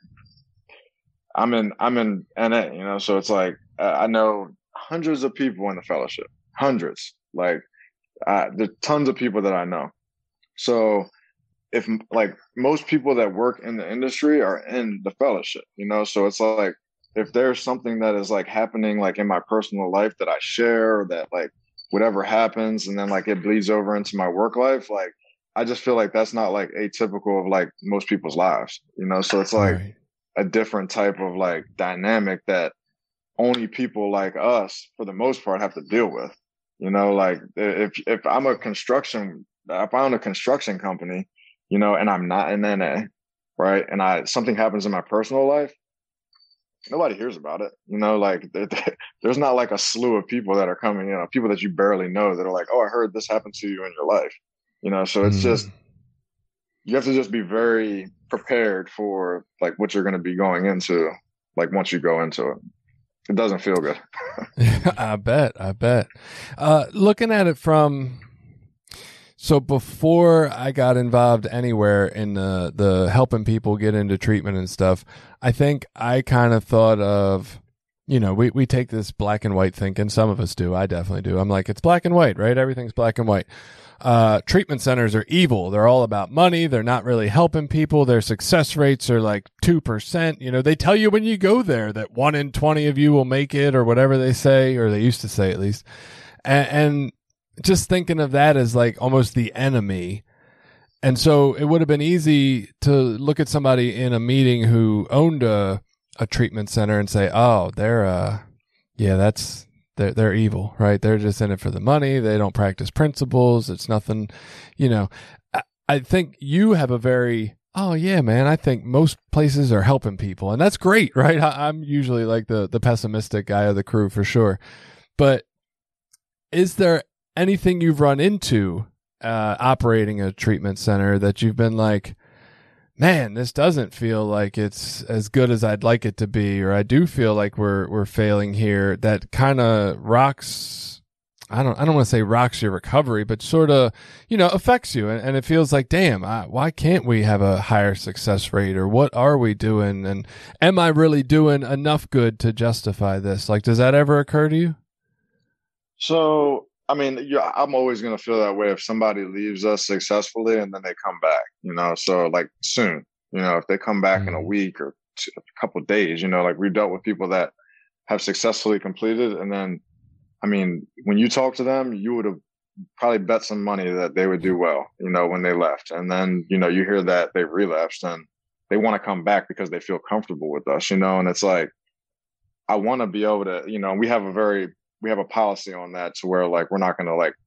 I'm in NA, so it's like, I know hundreds of people in the fellowship, hundreds, like there's tons of people that I know. So if like most people that work in the industry are in the fellowship, so it's like, if there's something that is like happening, like in my personal life that I share, or that like whatever happens, and then like it bleeds over into my work life, like, I just feel like that's not like atypical of like most people's lives, so it's like a different type of like dynamic that only people like us for the most part have to deal with, like if I own a construction company, and I'm not in NA, right, and something happens in my personal life, nobody hears about it, like there's not like a slew of people that are coming, people that you barely know that are like, oh, I heard this happened to you in your life, so it's just, you have to just be very prepared for like what you're going to be going into, like once you go into it. It doesn't feel good. I bet. Looking at it from, so before I got involved anywhere in the helping people get into treatment and stuff, I think I kind of thought of, we take this black and white thinking. Some of us do. I definitely do. I'm like, it's black and white, right? Everything's black and white. Treatment centers are evil. They're all about money. They're not really helping people. Their success rates are like 2%. They tell you when you go there that 1 in 20 of you will make it, or whatever they say, or they used to say at least. And just thinking of that as like almost the enemy. And so it would have been easy to look at somebody in a meeting who owned a treatment center and say, oh, they're evil, right? They're just in it for the money. They don't practice principles. It's nothing, I think you have a very, oh yeah, man, I think most places are helping people, and that's great, right? I'm usually like the pessimistic guy of the crew for sure. But is there anything you've run into operating a treatment center that you've been like, man, this doesn't feel like it's as good as I'd like it to be, or I do feel like we're failing here, that kind of rocks, I don't want to say rocks your recovery, but sort of, affects you, and it feels like, damn, why can't we have a higher success rate, or what are we doing, and am I really doing enough good to justify this? Like, does that ever occur to you? So, I mean, I'm always going to feel that way if somebody leaves us successfully and then they come back, so like soon, if they come back in a week or a couple of days, like we've dealt with people that have successfully completed. And then, I mean, when you talk to them, you would have probably bet some money that they would do well, when they left. And then, you hear that they relapsed and they want to come back because they feel comfortable with us, and it's like, I want to be able to, we have a policy on that to where like, we're not going to like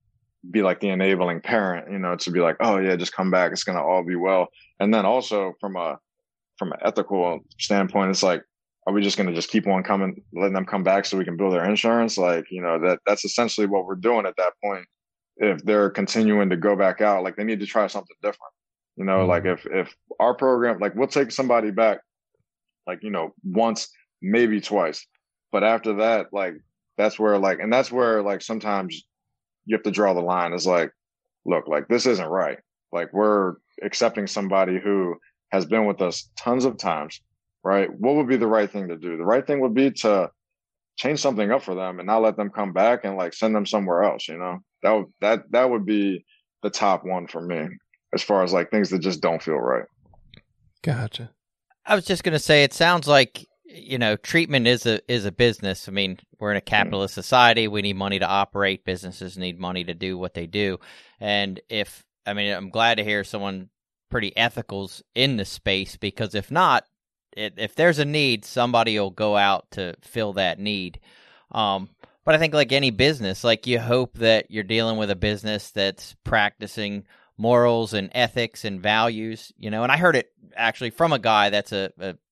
be like the enabling parent, to be like, oh yeah, just come back. It's going to all be well. And then also from an ethical standpoint, it's like, are we just going to just keep on coming, letting them come back so we can bill their insurance? Like, that's essentially what we're doing at that point. If they're continuing to go back out, like they need to try something different. Like if our program, like we'll take somebody back, like, once, maybe twice. But after that, like, that's where sometimes you have to draw the line. It's like, look, like this isn't right. Like we're accepting somebody who has been with us tons of times, right? What would be the right thing to do? The right thing would be to change something up for them and not let them come back and like send them somewhere else. That would be the top one for me as far as like things that just don't feel right. Gotcha. I was just going to say, it sounds like, treatment is a business. I mean, we're in a capitalist society. We need money to operate. Businesses need money to do what they do. And I'm glad to hear someone pretty ethical's in the space, because if not, if there's a need, somebody will go out to fill that need. But I think like any business, like you hope that you're dealing with a business that's practicing morals and ethics and values, and I heard it actually from a guy that's a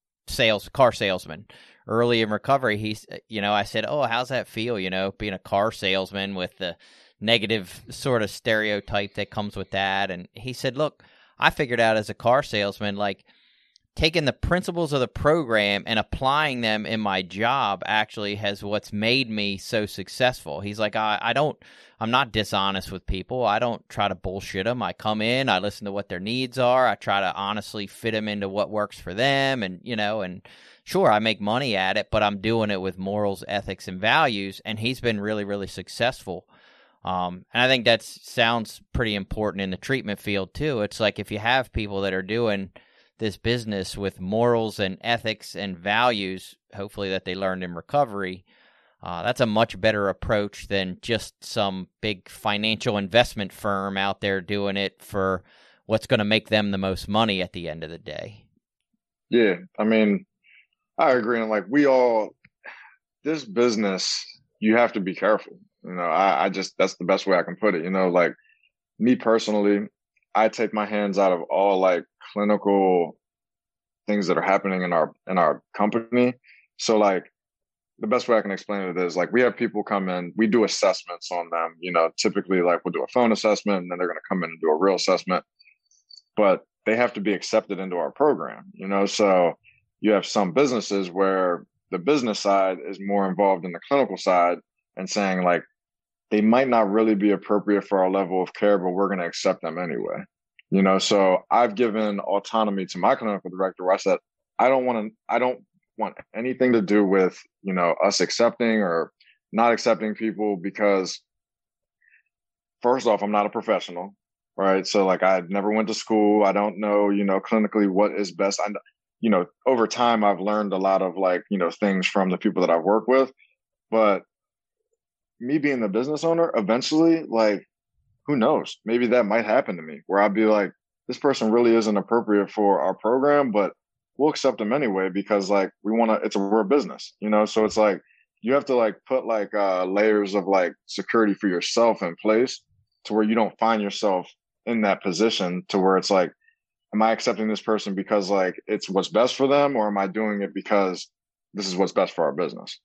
car salesman early in recovery. He's, I said, oh, how's that feel? Being a car salesman with the negative sort of stereotype that comes with that. And he said, look, I figured out as a car salesman, like taking the principles of the program and applying them in my job actually has what's made me so successful. He's like, I'm not dishonest with people. I don't try to bullshit them. I come in, I listen to what their needs are. I try to honestly fit them into what works for them. And, and sure, I make money at it, but I'm doing it with morals, ethics, and values. And he's been really, really successful. And I think that sounds pretty important in the treatment field too. It's like if you have people that are doing this business with morals and ethics and values, hopefully that they learned in recovery, that's a much better approach than just some big financial investment firm out there doing it for what's going to make them the most money at the end of the day. Yeah, I mean, I agree. And like this business, you have to be careful. I just, that's the best way I can put it. Like me personally, I take my hands out of all like clinical things that are happening in our company. So like the best way I can explain it is like we have people come in, we do assessments on them. Typically like we'll do a phone assessment and then they're going to come in and do a real assessment, but they have to be accepted into our program. So you have some businesses where the business side is more involved in the clinical side and saying like, they might not really be appropriate for our level of care, but we're going to accept them anyway. So I've given autonomy to my clinical director where I said, I don't want anything to do with, us accepting or not accepting people, because first off, I'm not a professional, right? So like I never went to school. I don't know, clinically what is best. Over time, I've learned a lot of like, things from the people that I've worked with, but me being the business owner, eventually, like, who knows? Maybe that might happen to me where I'd be like, this person really isn't appropriate for our program, but we'll accept them anyway because like we're a business, So it's like you have to like put like layers of like security for yourself in place to where you don't find yourself in that position to where it's like, am I accepting this person because like it's what's best for them, or am I doing it because this is what's best for our business?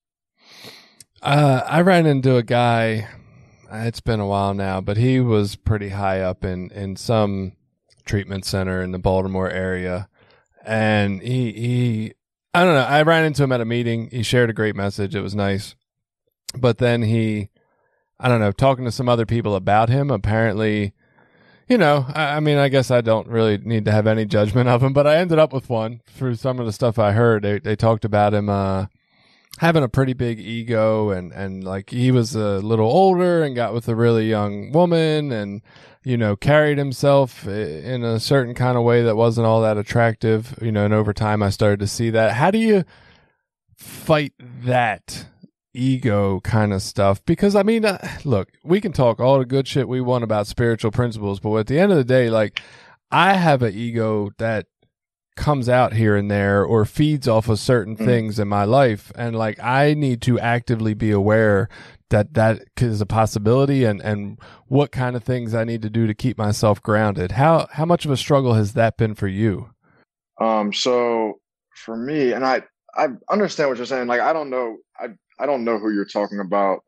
I ran into a guy, it's been a while now, but he was pretty high up in some treatment center in the Baltimore area. And he I don't know, I ran into him at a meeting. He shared a great message. It was nice. But then talking to some other people about him, apparently, I guess I don't really need to have any judgment of him, but I ended up with one through some of the stuff I heard. They talked about him, having a pretty big ego and like he was a little older and got with a really young woman and, carried himself in a certain kind of way that wasn't all that attractive, and over time I started to see that. How do you fight that ego kind of stuff? Because I mean, look, we can talk all the good shit we want about spiritual principles, but at the end of the day, like I have an ego that comes out here and there or feeds off of certain things in my life, and like I need to actively be aware that is a possibility, and what kind of things I need to do to keep myself grounded. How much of a struggle has that been for you? So for me, and I understand what you're saying. Like, I don't know who you're talking about.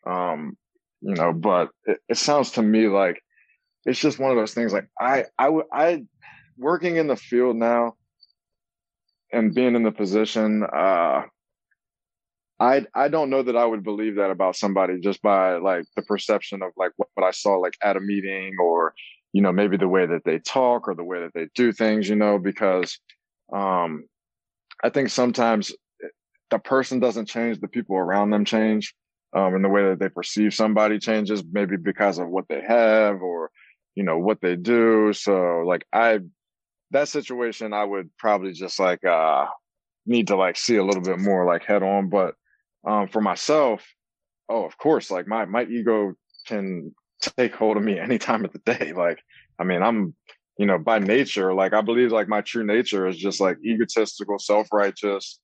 But it sounds to me like it's just one of those things. Like I working in the field now and being in the position, I don't know that I would believe that about somebody just by like the perception of like what I saw like at a meeting, or, maybe the way that they talk or the way that they do things, because I think sometimes the person doesn't change, the people around them change, and the way that they perceive somebody changes, maybe because of what they have or, what they do. So like that situation, I would probably just like need to like see a little bit more like head on. But for myself, of course, like my ego can take hold of me any time of the day. Like, I mean, I'm, by nature, like I believe like my true nature is just like egotistical, self-righteous,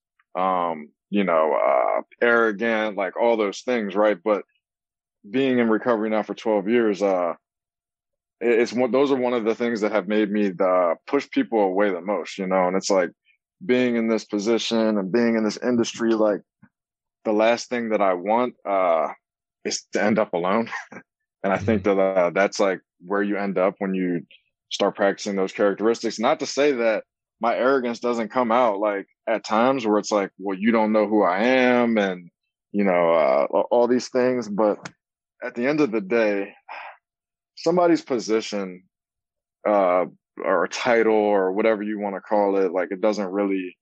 arrogant, like all those things. Right. But being in recovery now for 12 years, those are one of the things that have made me push people away the most, and it's like being in this position and being in this industry, like the last thing that I want, is to end up alone. And I think that, that's like where you end up when you start practicing those characteristics. Not to say that my arrogance doesn't come out like at times where it's like, well, you don't know who I am and, all these things. But at the end of the day, somebody's position, or a title or whatever you want to call it, like it doesn't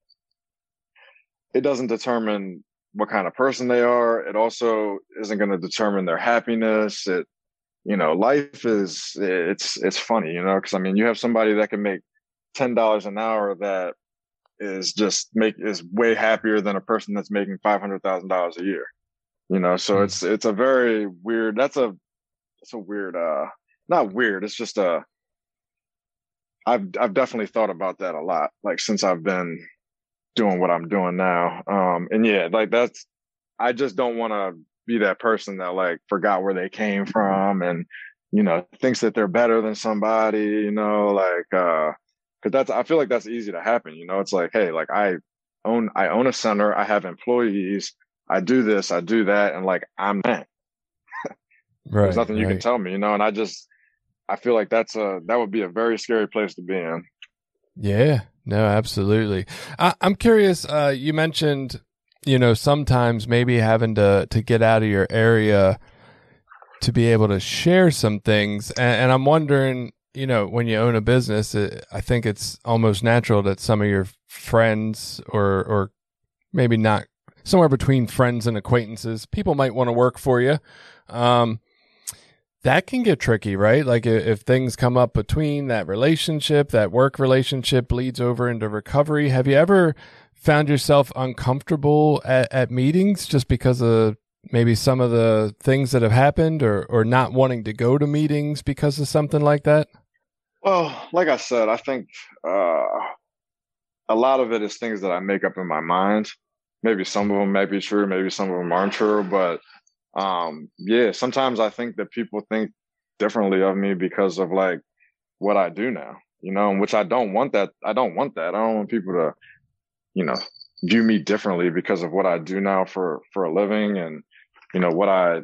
determine what kind of person they are. It also isn't going to determine their happiness. Life it's funny, because I mean, you have somebody that can make $10 an hour that is way happier than a person that's making $500,000 a year, so it's a very weird, it's a weird, not weird. It's just I've definitely thought about that a lot, like since I've been doing what I'm doing now. And yeah, like I just don't want to be that person that like forgot where they came from and, thinks that they're better than somebody, cause I feel like that's easy to happen. It's like, hey, like I own a center. I have employees. I do this, I do that. And like, I'm that. Right. There's nothing you can tell me, and I feel like that would be a very scary place to be in. Yeah, no, absolutely. I'm curious. You mentioned, sometimes maybe having to get out of your area to be able to share some things. And I'm wondering, when you own a business, I think it's almost natural that some of your friends or maybe not, somewhere between friends and acquaintances, people might want to work for you. That can get tricky, right? Like if things come up between that relationship, that work relationship bleeds over into recovery. Have you ever found yourself uncomfortable at meetings just because of maybe some of the things that have happened, or not wanting to go to meetings because of something like that? Well, like I said, I think a lot of it is things that I make up in my mind. Maybe some of them may be true, maybe some of them aren't true, but yeah, sometimes I think that people think differently of me because of like what I do now, which I don't want that. I don't want people to, view me differently because of what I do now for a living and, what I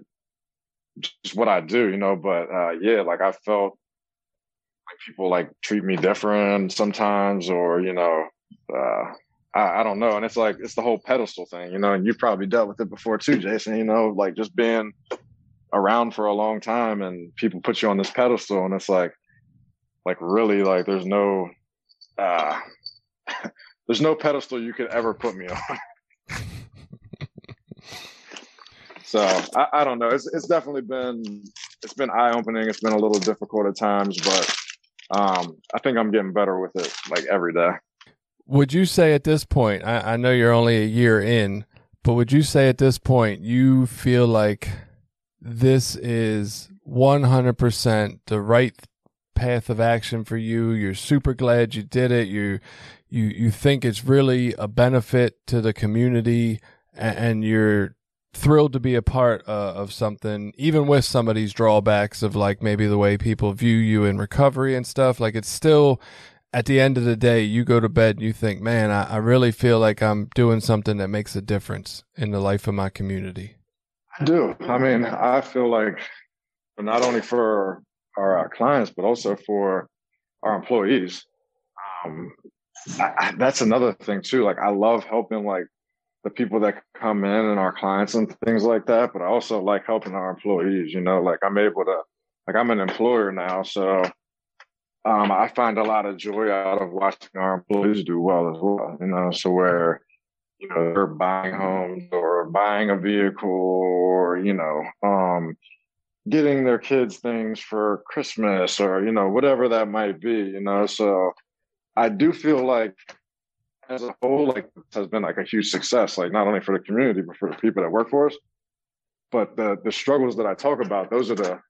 do, but, yeah, like I felt like people like treat me different sometimes, or, I don't know. And it's like, it's the whole pedestal thing, and you've probably dealt with it before too, Jason, like just being around for a long time and people put you on this pedestal, and it's like really, like there's no pedestal you could ever put me on. So I don't know. It's definitely been eye opening. It's been a little difficult at times, but I think I'm getting better with it like every day. Would you say at this point, I know you're only a year in, but would you say at this point you feel like this is 100% the right path of action for you? You're super glad you did it. You think it's really a benefit to the community, and you're thrilled to be a part of something, even with some of these drawbacks of like maybe the way people view you in recovery and stuff. Like it's still, at the end of the day, you go to bed and you think, man, I really feel like I'm doing something that makes a difference in the life of my community. I do. I mean, I feel like not only for our clients, but also for our employees. That's another thing too. Like I love helping like the people that come in and our clients and things like that, but I also like helping our employees, you know, like I'm able to, like I'm an employer now. So I find a lot of joy out of watching our employees do well as well, you know, so where, you know, they're buying homes or buying a vehicle or, you know, getting their kids things for Christmas or, you know, whatever that might be, you know. So I do feel like as a whole, like this has been like a huge success, like not only for the community, but for the people that work for us. But the struggles that I talk about, those are the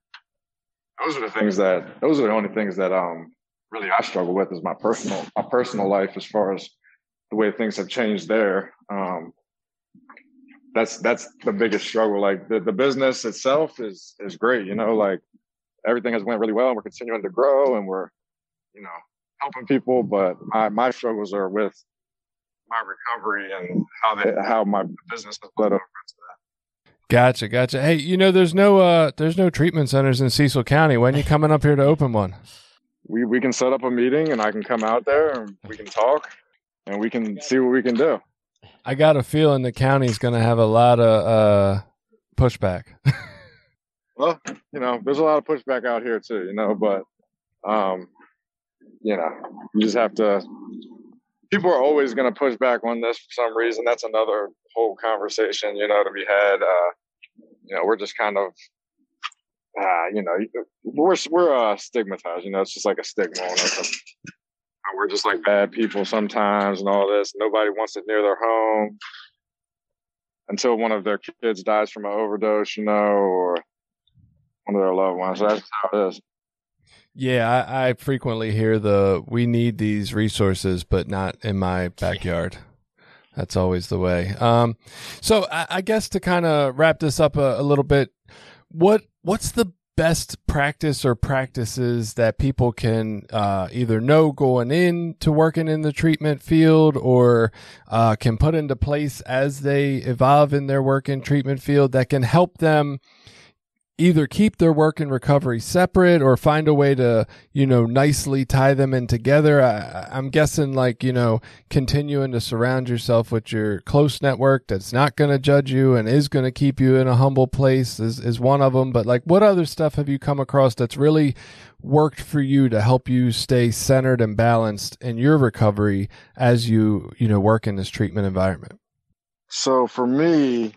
only things that really I struggle with is my personal life as far as the way things have changed there. That's the biggest struggle. Like the business itself is great, you know, like everything has went really well and we're continuing to grow and we're, you know, helping people, but my struggles are with my recovery and how my business has bled over into that. Gotcha. Hey, you know, there's no treatment centers in Cecil County. When are you coming up here to open one? We can set up a meeting and I can come out there and we can talk and we can see what we can do. I got a feeling the county's going to have a lot of pushback. Well, you know, there's a lot of pushback out here too, you know, but you know, you just have to. People are always going to push back on this for some reason. That's another whole conversation, you know, to be had. You know, we're just kind of, you know, we're stigmatized. You know, it's just like a stigma on us. We're just like bad people sometimes and all this. Nobody wants it near their home until one of their kids dies from an overdose, you know, or one of their loved ones. So that's how it is. Yeah, I frequently hear we need these resources, but not in my backyard. That's always the way. So I guess to kind of wrap this up a little bit, what's the best practice or practices that people can either know going into working in the treatment field or can put into place as they evolve in their work in treatment field that can help them either keep their work and recovery separate or find a way to, you know, nicely tie them in together? I'm guessing like, you know, continuing to surround yourself with your close network that's not going to judge you and is going to keep you in a humble place is one of them. But like, what other stuff have you come across that's really worked for you to help you stay centered and balanced in your recovery as you know, work in this treatment environment? So for me,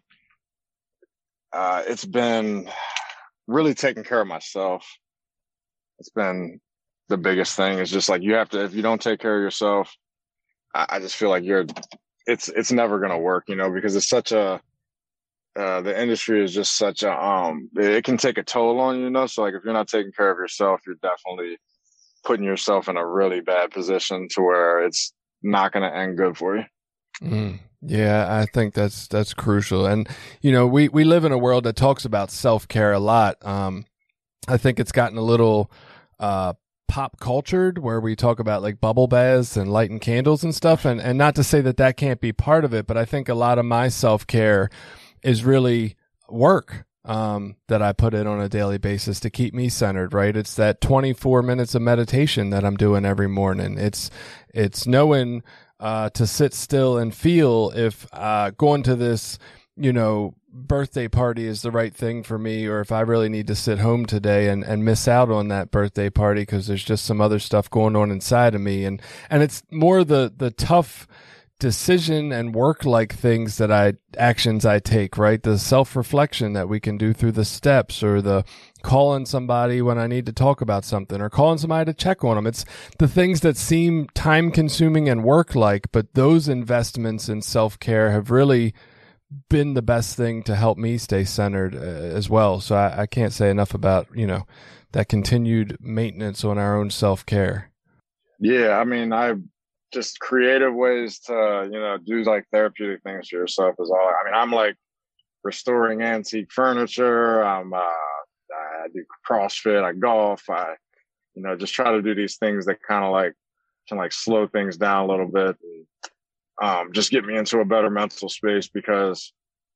it's been really taking care of myself. It's been the biggest thing. It's just like you have to, if you don't take care of yourself, I just feel like it's never going to work, you know, because it's such a, the industry is just such a, it can take a toll on you, you know? So like if you're not taking care of yourself, you're definitely putting yourself in a really bad position to where it's not going to end good for you. Yeah, I think that's crucial. And, you know, we live in a world that talks about self-care a lot. I think it's gotten a little pop cultured where we talk about like bubble baths and lighting candles and stuff. And not to say that can't be part of it, but I think a lot of my self-care is really work that I put in on a daily basis to keep me centered, right? It's that 24 minutes of meditation that I'm doing every morning. It's knowing to sit still and feel if going to this, you know, birthday party is the right thing for me, or if I really need to sit home today and miss out on that birthday party because there's just some other stuff going on inside of me. And it's more the tough decision and work-like things actions I take, right? The self-reflection that we can do through the steps, or the calling somebody when I need to talk about something, or calling somebody to check on them. It's the things that seem time-consuming and work-like, but those investments in self-care have really been the best thing to help me stay centered as well. So I can't say enough about, you know, that continued maintenance on our own self-care. Yeah, I mean, just creative ways to, you know, do like therapeutic things for yourself is all. I mean, I'm like restoring antique furniture. I do CrossFit, I golf, I, just try to do these things that kind of like can like slow things down a little bit and just get me into a better mental space, because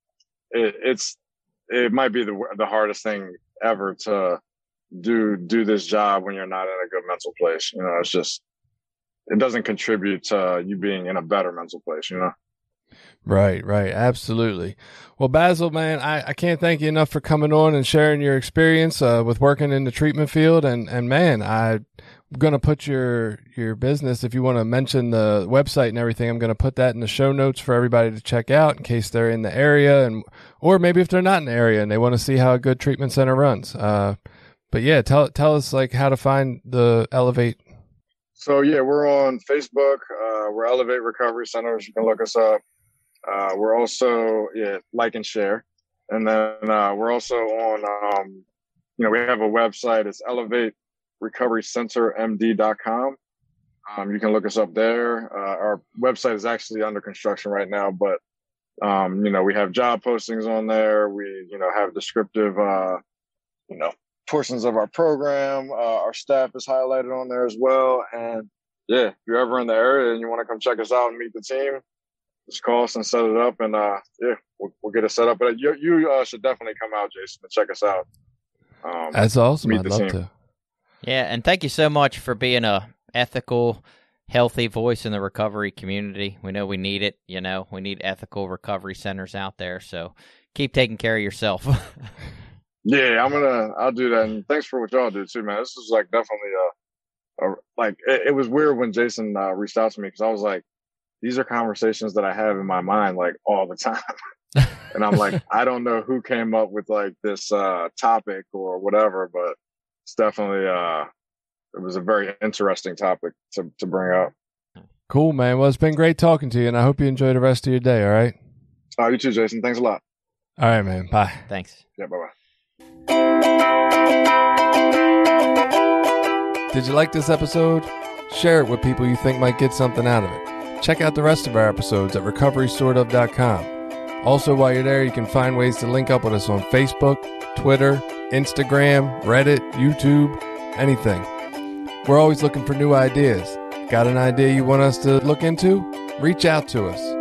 it might be the hardest thing ever to do this job when you're not in a good mental place. It's just, it doesn't contribute to you being in a better mental place, Right. Absolutely. Well, Basil, man, I can't thank you enough for coming on and sharing your experience with working in the treatment field. And man, I'm going to put your business, if you want to mention the website and everything, I'm going to put that in the show notes for everybody to check out in case they're in the area, or maybe if they're not in the area and they want to see how a good treatment center runs. But yeah, tell us like how to find the Elevate. So yeah, we're on Facebook. We're Elevate Recovery Centers. You can look us up. We're also, like and share. And then we're also on, we have a website. It's elevaterecoverycentermd.com. You can look us up there. Our website is actually under construction right now, but, we have job postings on there. We, have descriptive, portions of our program. Our staff is highlighted on there as well. And yeah, if you're ever in the area and you want to come check us out and meet the team, just call us and set it up, and we'll get it set up. But you should definitely come out, Jason, and check us out. That's awesome. I'd love to. Yeah, and thank you so much for being a ethical, healthy voice in the recovery community. We know we need it. We need ethical recovery centers out there. So keep taking care of yourself. Yeah, I'll do that. And thanks for what y'all do too, man. This is like definitely it was weird when Jason reached out to me, because I was like, these are conversations that I have in my mind like all the time. And I'm like, I don't know who came up with like this topic or whatever, but it's definitely it was a very interesting topic to bring up. Cool, man. Well, it's been great talking to you, and I hope you enjoy the rest of your day, all right? You too, Jason. Thanks a lot. All right, man. Bye. Thanks. Yeah, bye-bye. Did you like this episode? Share it with people you think might get something out of it. Check out the rest of our episodes at recoverysortof.com. Also, while you're there, you can find ways to link up with us on Facebook, Twitter, Instagram, Reddit, YouTube, anything. We're always looking for new ideas. Got an idea you want us to look into? Reach out to us.